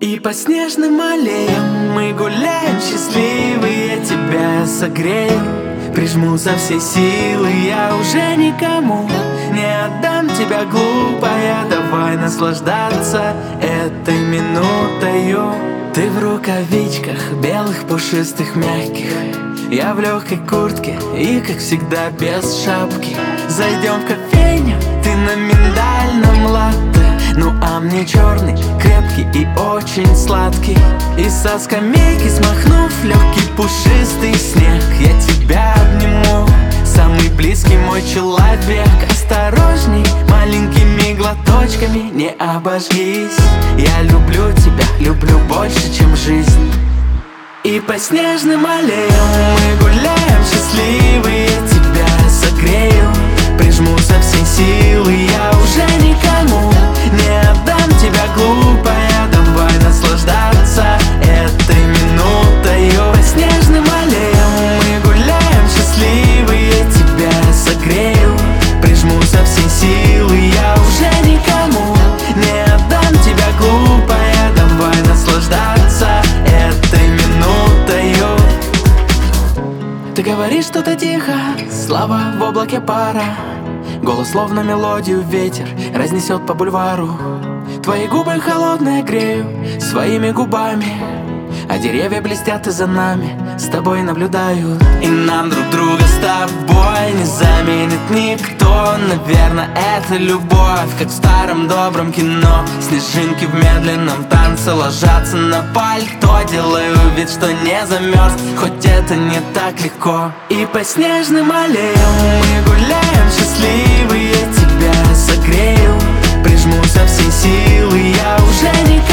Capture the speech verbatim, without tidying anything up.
И по снежным аллеям мы гуляем счастливые. Я тебя согрею, прижму со всей силы. Я уже никому не отдам тебя, глупая. Давай наслаждаться этой минутою. Ты в рукавичках белых, пушистых, мягких. Я в легкой куртке и, как всегда, без шапки. Зайдем в кофейню, ты на миндальном латте. Ну а мне черный, крепкий и очень сладкий. И со скамейки, смахнув легкий пушистый снег, я тебя обниму, самый близкий мой человек. Осторожней, маленькими глоточками, не обожгись. Я люблю тебя, люблю больше, чем жизнь. И по снежным аллеям мы гуляем счастливые. Я тебя согрею, прижму со всей силы. Я уже никому не отдам тебя, глупая. Давай наслаждаться этой минутою. По снежным аллеям мы гуляем счастливые. Я тебя согрею, прижму со всей силы. Я уже никому не отдам тебя, глупая. Давай наслаждаться этой минутою. Ты говоришь что-то тихо, слова в облаке пара. Голос словно мелодию ветер разнесет по бульвару. Твои губы холодные грею своими губами, а деревья блестят и за нами с тобой наблюдают. И нам друг друга с тобой не заменит никто. Наверное, это любовь, как в старом добром кино. Снежинки в медленном танце ложатся на пальто. Делаю вид, что не замерз, хоть это не так легко. И по снежным аллеям мы гуляем счастливые. Я тебя согрею, прижму со всей силы. Я уже не